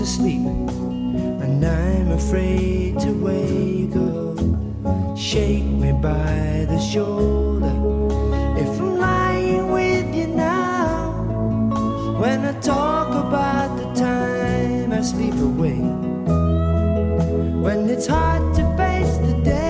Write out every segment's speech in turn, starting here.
to sleep, and I'm afraid to wake up. Shake me by the shoulder if I'm lying with you now. When I talk about the time I sleep away, when it's hard to face the day.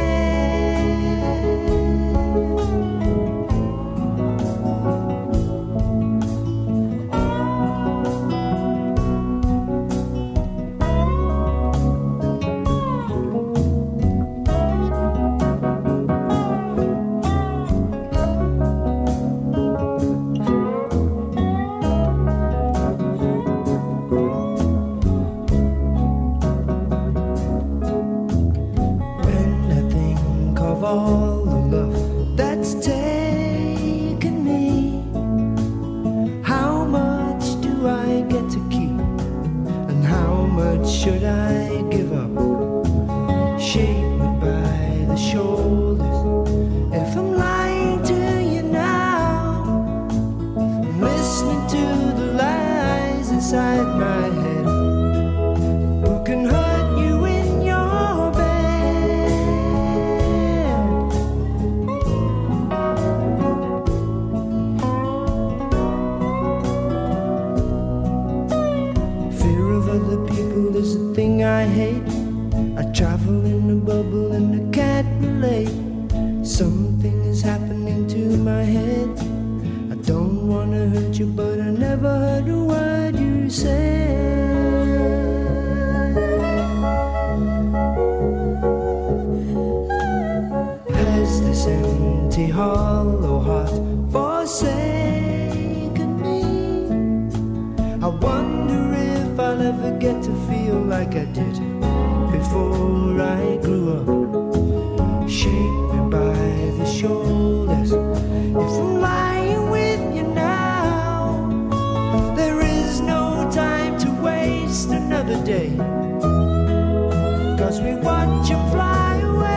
All the love that's taken me, how much do I get to keep, and how much should I give up? Shake me by the shoulders if I'm lying to you now. I'm listening to the lies inside my head, who can hurt you in your bed. Is the thing I hate. I travel in a bubble and I can't relate. Something is happening to my head. I don't wanna hurt you, but I never heard a word you said. Has this empty hollow heart forsaken me? I wonder if I'll ever get to feel like I did before I grew up. Shake me by the shoulders if I'm lying with you now. There is no time to waste another day, 'cause we watch you fly away.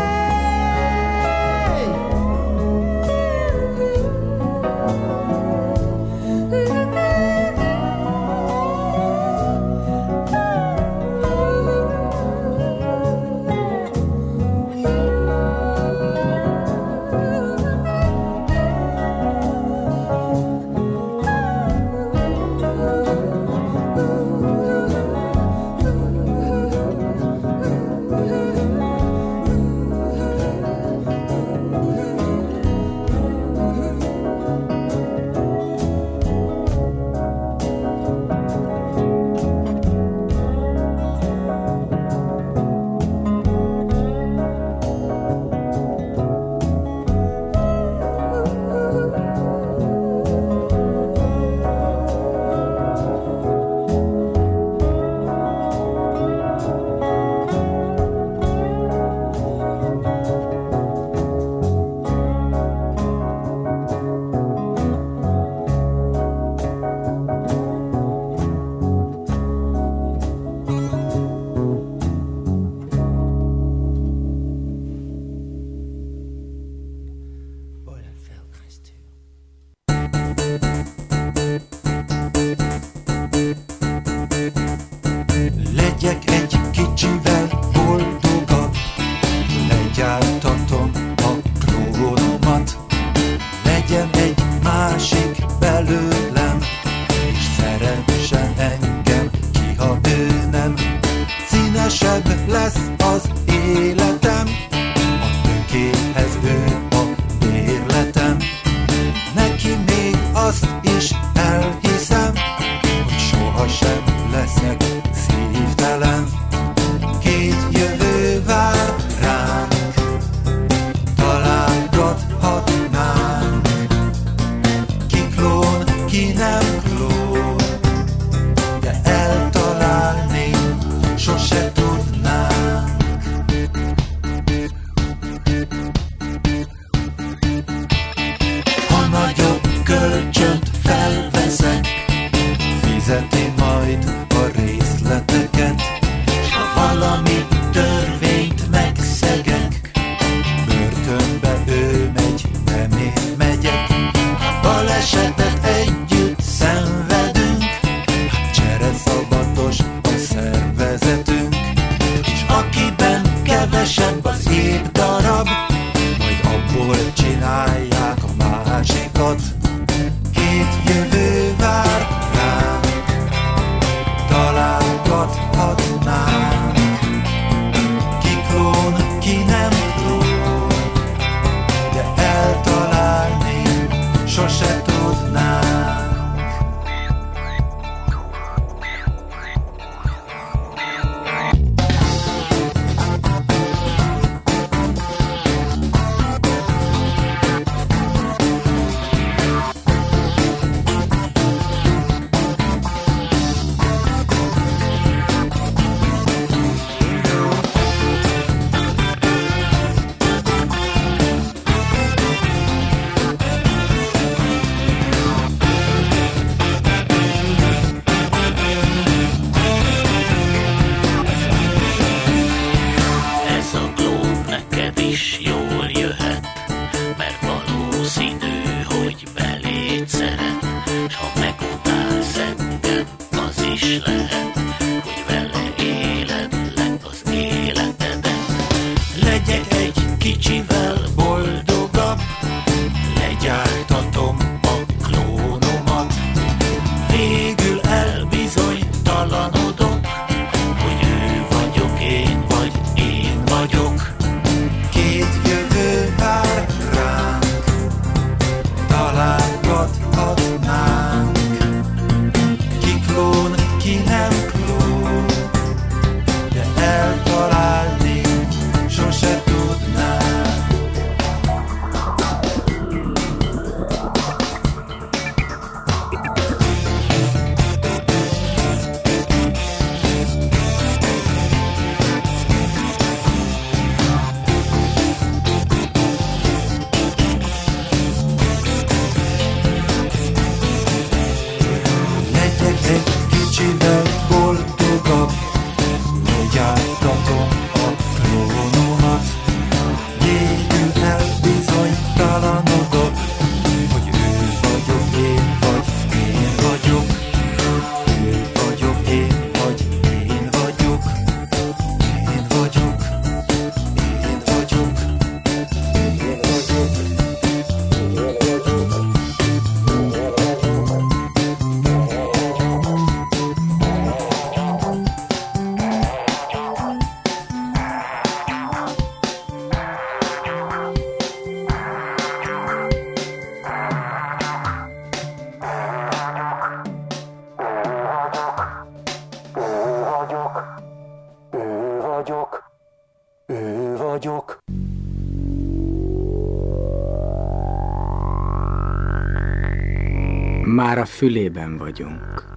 Balesetet együtt s ha megutálsz engem, az is lehet, hogy vele éled le az életedet. Legyek egy kicsivel boldogabb, legyártatom a klónomat, végül elbizonytalanodok, hogy ő vagyok én, vagy én vagyok. Két jövő vár ránk, találgathatnánk, ki klón, ki nem klón, de eltalálni sose tudnánk. Legyek egy kicsivel boldogabb, legyártatom a klónomat, végül elbizonytalanodok, hogy ő vagyok én, vagy én vagyok. Ő vagyok én, vagy én vagyok. Én vagyok. Én vagyok. Én vagyok. Ő vagyok. Már a fülében vagyunk.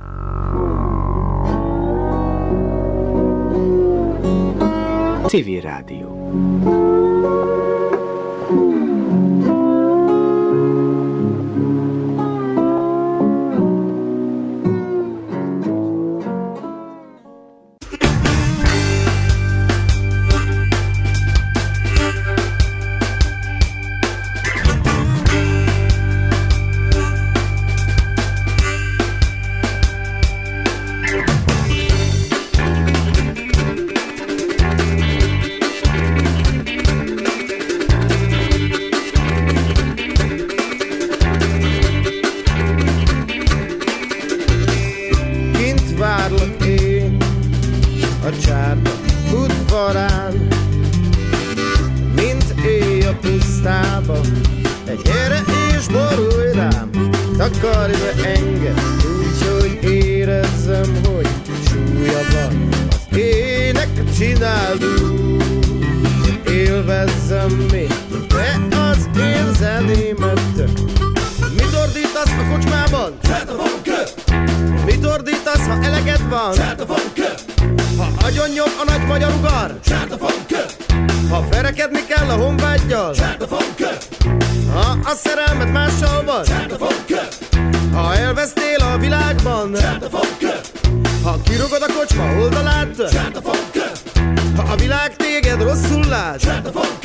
Civil Rádió. Takarj be engem, úgyhogy érezzem, hogy súlya van. Az ének csináld úgy, hogy élvezzem még, te az én zenémet. Mit ordítasz a kocsmában? Mit ordítasz, ha eleged van? Ha agyonnyom a nagy magyar ugar? Ha verekedni kell a honvággyal? Ha a szerelmet mással van? Ha elvesztél a világban? Ha kirugod a kocsma oldalát? Ha a világ téged rosszul lát?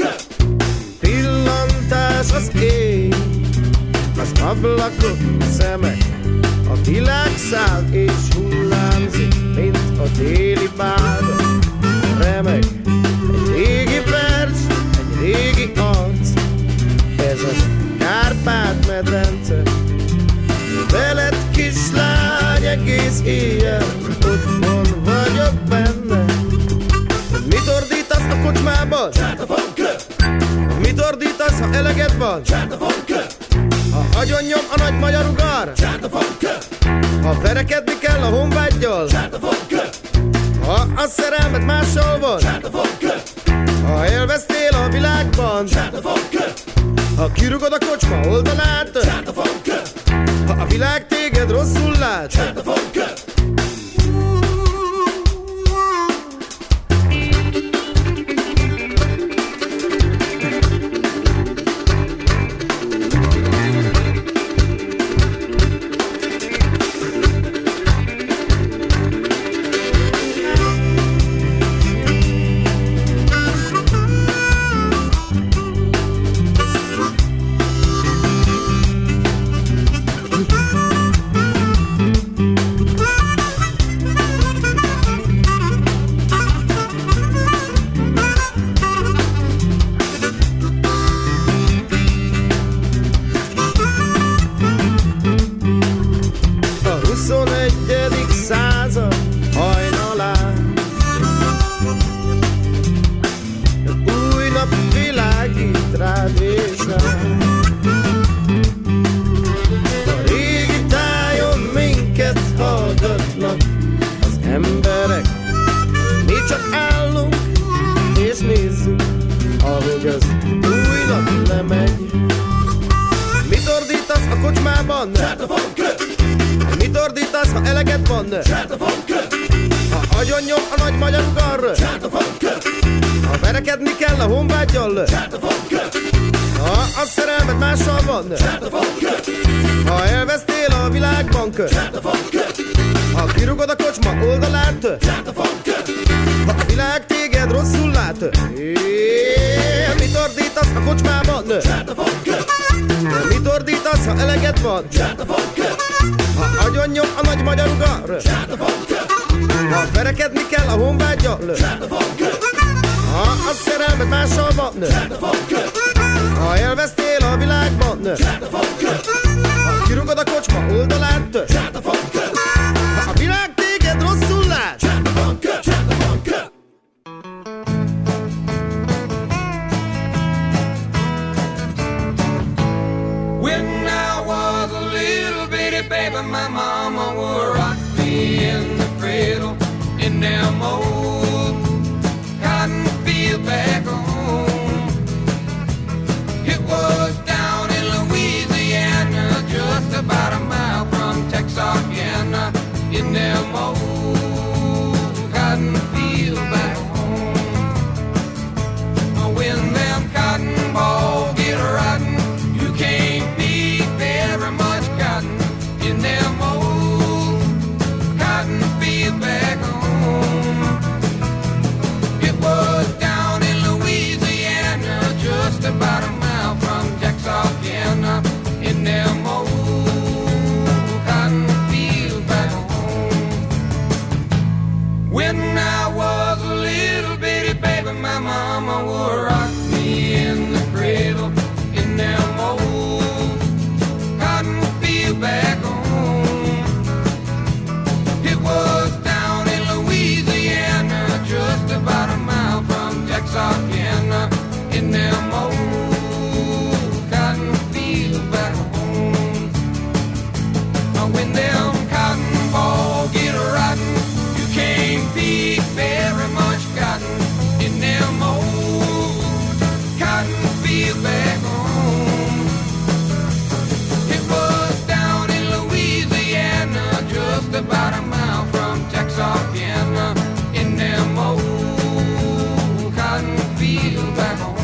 Pillantás az ég, az ablakok szemek, a világ száll és hullámzik, mint a déli báda. Remeg egy régi vers, egy régi arc, ez az Kárpát-medence. Veled kislány egész éjjel, otthon vagyok benne. Mit ordítasz a kocsmában? Mit ordítasz, ha eleged van? Ha agyonnyom a nagy magyar ugar? Ha verekedni kell a honvággyal? Ha a szerelmet mással van? Ha elvesztél a világban? Ha kirugod a kocsma oldalát? Ha a világ téged rosszul lát? 21. század hajnalán. Új nap világít rád és rám. A régi tájon minket hallgatnak az emberek. Mi csak állunk és nézzük, ahogy az új nap lemegy. Mit ordítasz a kocsmában? Mit ordítasz, ha eleged van? Ha agyonnyom a nagy magyar ugar? Ha verekedni kell a honvágyal? Ha a szerelmed mással van? Ha elvesztél a világbank? Ha kirugod a kocsma oldalát? Ha a világ téged rosszul lát? Mit ordítasz a kocsmában? Mit ordítasz, ha eleged van? Ha agyonnyom a nagy magyar ugar? Ha verekedni kell a honvágyal? Ha a szerelmed mással van? Ha elvesztél a világban? Ha kirugod a kocsma oldalát? Ha a világ téged rosszul lát? When I was a little bitty baby, my mama would rock me in the cradle in them old cotton field back home. It was down in Louisiana, just about a mile from Texarkana, in them old cotton field back home. When them cotton balls get rotten, you can't pick very much cotton in them old cotton field back home. It was down in Louisiana, just about a mile from Texarkana, in them old cotton field back home. When I was a little bitty baby, my mama would rock me in the cradle in them old cotton field back home. It was down in Louisiana, just about a mile from Texarkana, in them old cotton field back home. When them cotton balls get rotten, you can't pick very much cotton in them old cotton field back home. It was down in Louisiana, just about a mile from Texarkana, in them old cotton field back home.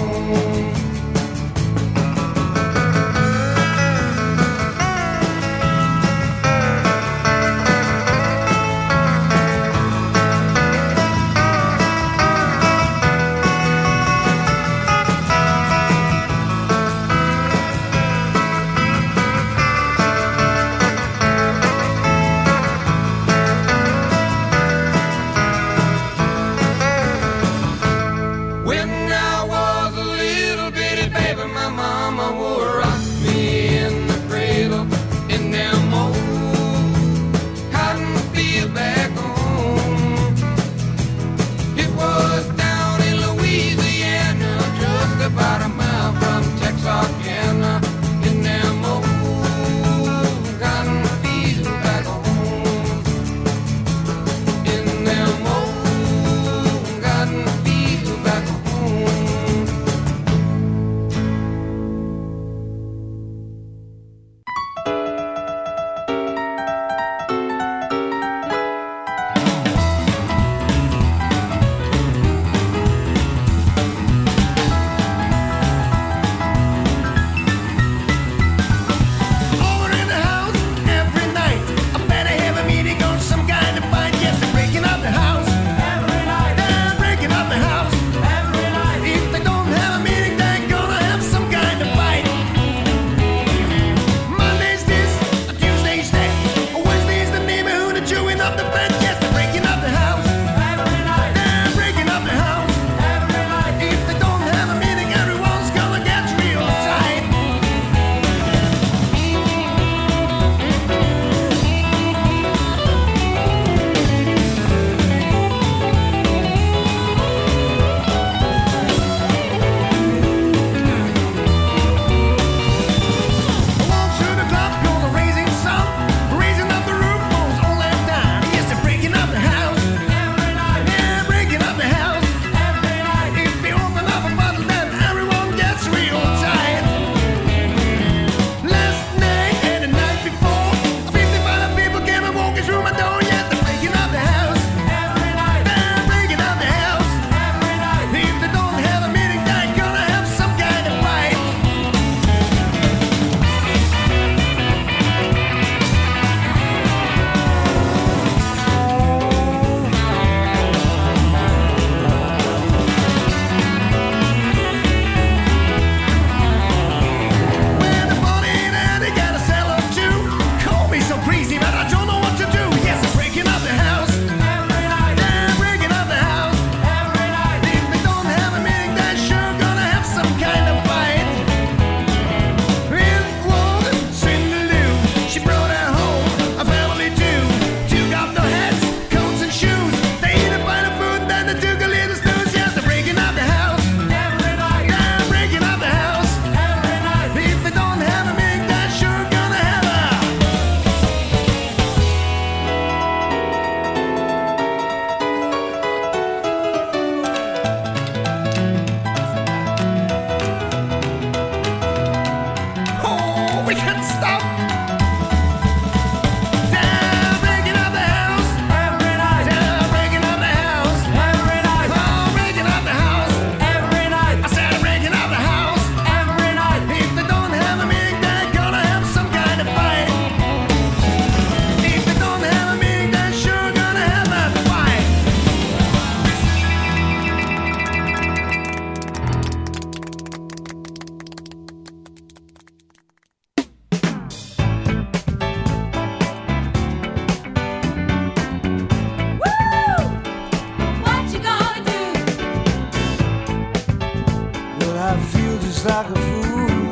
like a fool.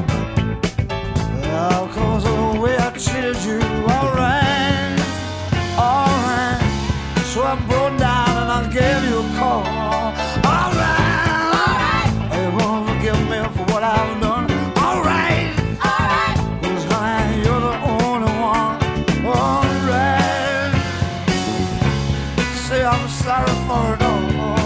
Oh, 'cause of the way I treated you. Alright, alright. So I broke down and I gave you a call. Alright, alright. You won't forgive me for what I've done. Alright, alright. 'Cause honey, you're the only one. Alright. Say I'm sorry for it all.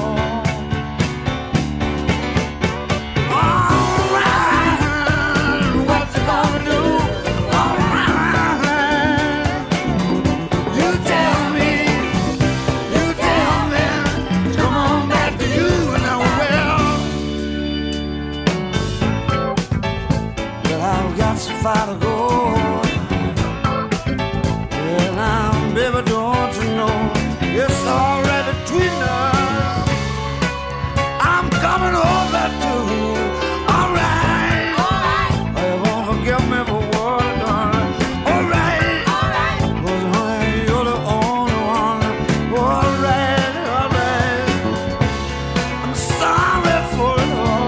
Far to go, and now, baby, don't you know it's already between us. I'm coming over to you. Alright, alright. You won't forgive me for what I've done. Alright, alright. 'Cause honey, you're the only one. Alright, alright. I'm sorry for it all.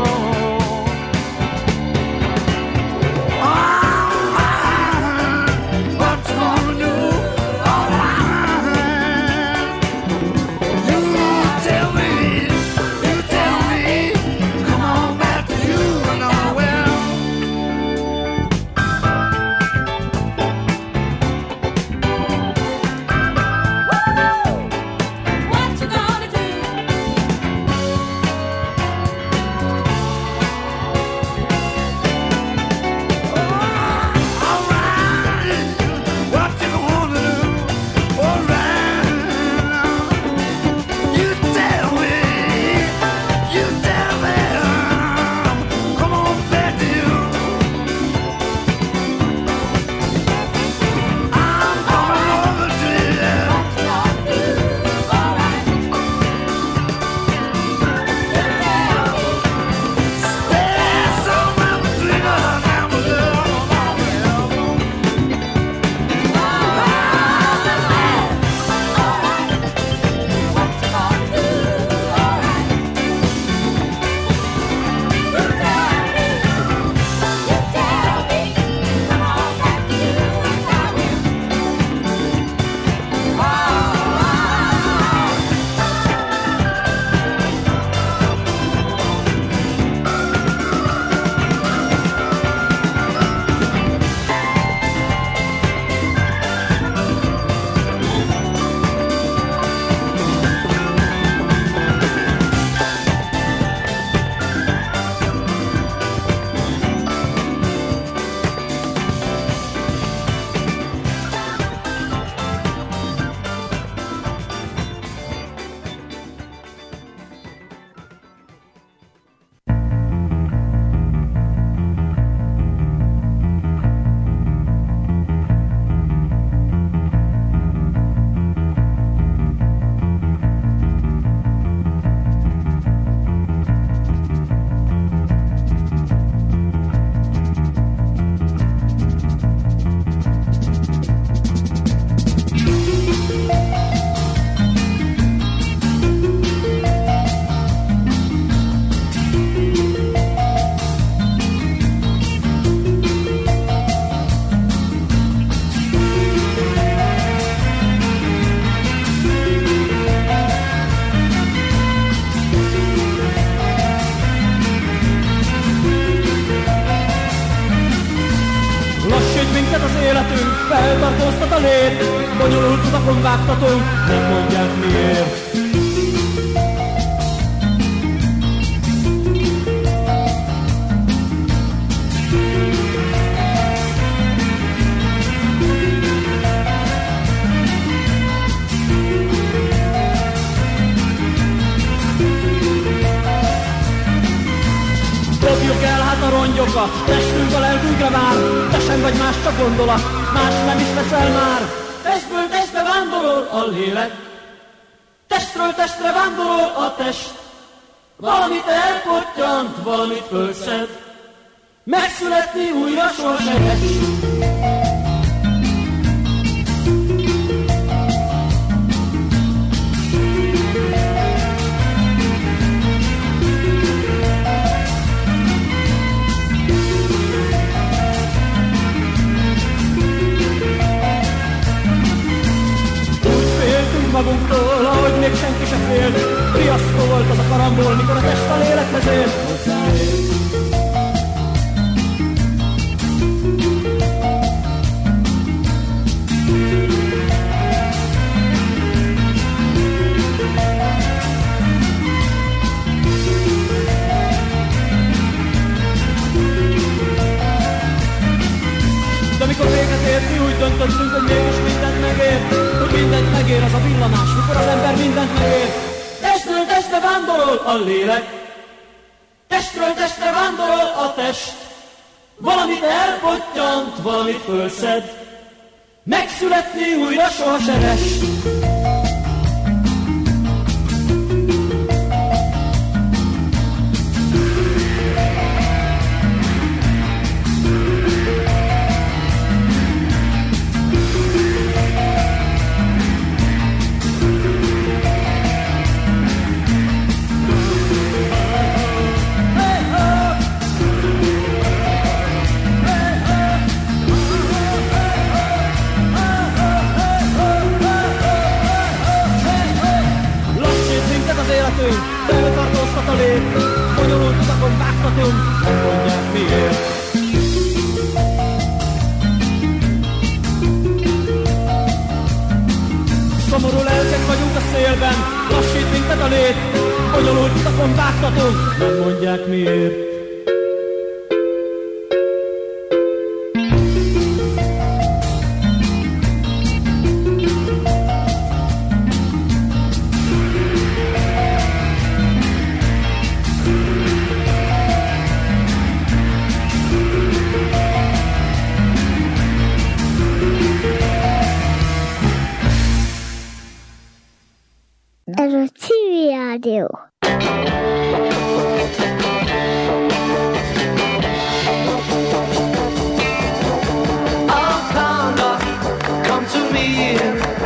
Feltartóztat a lét, bonyolult utakon vágtatunk, nem mondják miért. Dobjuk el hát a rongyokat, testünk a lelkünkre vár, te sem vagy más, csak gondolat, más nem is veszel már. Testből testbe vándorol a lélek, testről testre vándorol a test. Valamit elpottyant, valamit fölszed, megszületni újra sors ehhez. magunktól, ahogy még senki sem félt. Riasztó volt az a karambol, mikor a test a lélekhez ért. De mikor véget ért, mi úgy döntöttünk, hogy mégis mindent megér. Hogy mindent megér az a villanás, mikor az ember mindent megér. Testről testre vándorol a lélek, testről testre vándorol a test. Valamit elpottyant, valamit fölszed, megszületni újra soha se rest. Feltartóztat a lét, bonyolult utakon vágtatunk, nem mondják miért. Szomorú lelkek vagyunk a szélben, lassít minket a lét, bonyolult utakon vágtatunk, nem mondják miért. Ez a Civil Rádió. Oh, come to me.